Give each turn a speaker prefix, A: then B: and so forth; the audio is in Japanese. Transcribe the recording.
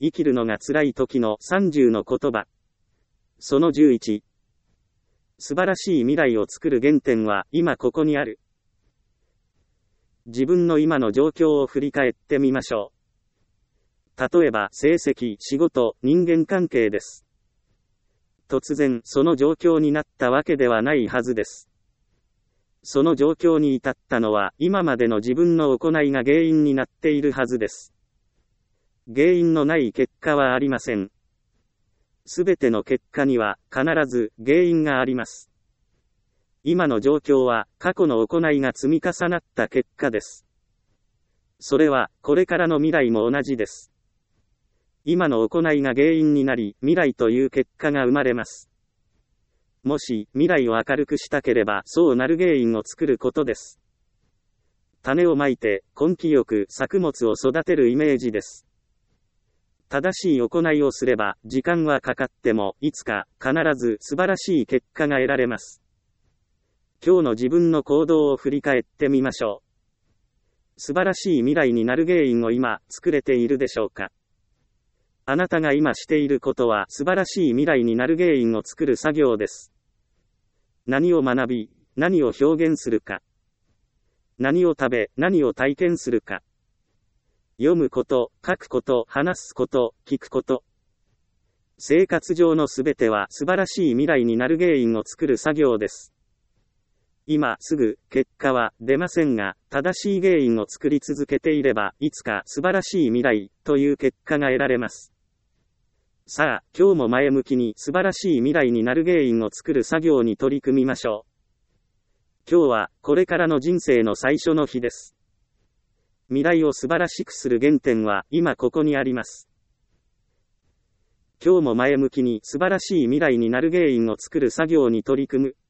A: 生きるのが辛い時の30の言葉。その11。素晴らしい未来を作る原点は今ここにある。自分の今の状況を振り返ってみましょう。例えば、成績、仕事、人間関係です。突然、その状況になったわけではないはずです。その状況に至ったのは、今までの自分の行いが原因になっているはずです。原因のない結果はありません。すべての結果には必ず原因があります。今の状況は過去の行いが積み重なった結果です。それはこれからの未来も同じです。今の行いが原因になり、未来という結果が生まれます。もし未来を明るくしたければ、そうなる原因を作ることです。種をまいて根気よく作物を育てるイメージです。正しい行いをすれば、時間はかかっても、いつか必ず素晴らしい結果が得られます。今日の自分の行動を振り返ってみましょう。素晴らしい未来になる原因を今作れているでしょうか。あなたが今していることは素晴らしい未来になる原因を作る作業です。何を学び、何を表現するか。何を食べ、何を体験するか。読むこと、書くこと、話すこと、聞くこと。生活上のすべては素晴らしい未来になる原因を作る作業です。今すぐ結果は出ませんが、正しい原因を作り続けていれば、いつか素晴らしい未来という結果が得られます。さあ、今日も前向きに素晴らしい未来になる原因を作る作業に取り組みましょう。今日はこれからの人生の最初の日です。未来を素晴らしくする原点は今ここにあります。今日も前向きに素晴らしい未来になる原因を作る作業に取り組む。